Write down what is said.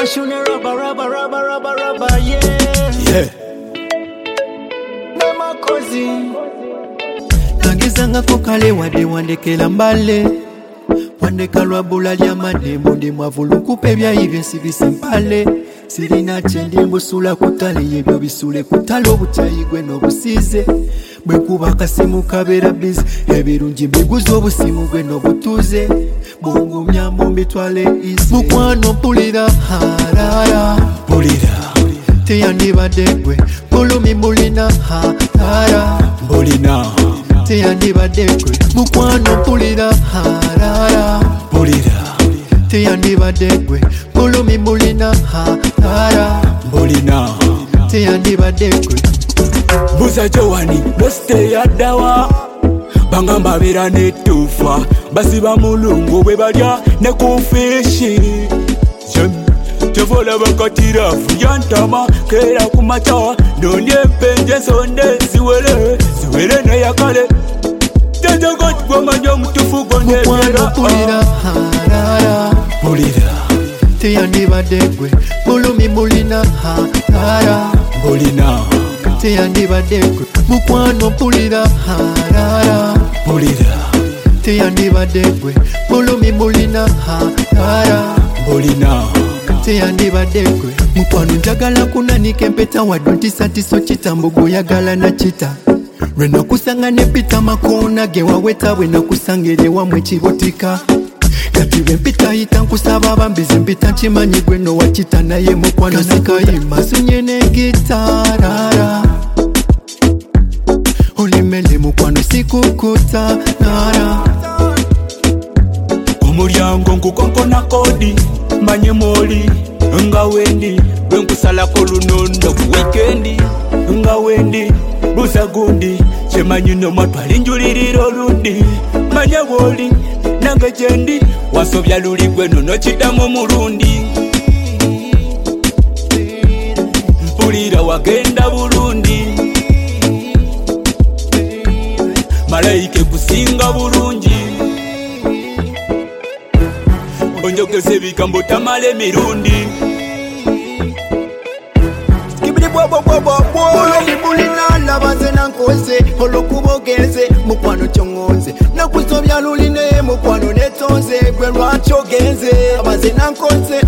Ashuna rubber, yeah. Namakozi Nagizanga kokale wade wandekela mbale Wandeka lwabula lya madembo ndi mwavulu kupe bya hivyo sibisimpale Sirina chendi mbusula kutale yebyo bisule kutale obutayigwe n'obusize Bwe kuba kasimu kabera bizi ebirungi mbiguzo obusimu gwe n'obutuze Mungu myambo mbitwale isi Mukwano mpulira harara Mpulira Teyandibadegwe Bulumi mbulina harara Mbulina Teyandibadegwe Mukwano mpulira harara Mpulira Teyandibadegwe Bulumi mbulina harara Mbulina Teyandibadegwe Buza Joani, beste yadawa Bangamba bera netufa Basiba mulungu bwe balya ne kufishi Tevola bakatira fuyantama Kera kumacha Nonye mpenje sonde Ziwele ne yakale Jaja got gomanyo mtufu gonde Mukwano mpulira harara Mpulira Teyandibadegwe Bulumi mbulina harara Mbulina Teyandibadegwe Mukwano mpulira harara Mpulira Teyandibadegwe Bulumi mbulina harara Mbulina Teyandibadegwe Mukwano njagala kunanika empeta wadde ntisatiso kitambo goyagala na kita Lwe nakusanga ne pita makona ge waweta bwe nakusanga eri ewammwe kibutika Kati bwe mpita yita nkusaba bambizi mpita nkimanyi gwe nowakita naye mukwano sikayimba sunye ne gitarara Olimele mukwano sikukuta nara Omulyango nkukonkona kodi manye moli nga wendi bwe nkusalako lunondo ku weekendi nga wendi buza gundi kyemanyi nomwatwala enjuliriro olundi manye bwoli nange gyendi wasobya luli gwe nono kiddamu mulundi mpulira wagenda bulungi malayika kusinga bulungi onjogeza ebigambo tamala emirundi Bulina labaze nankoze olokubogenze mukwano kyongonze nakusobya luline mukwano netonze gwe lwakyo genze abaze nankoze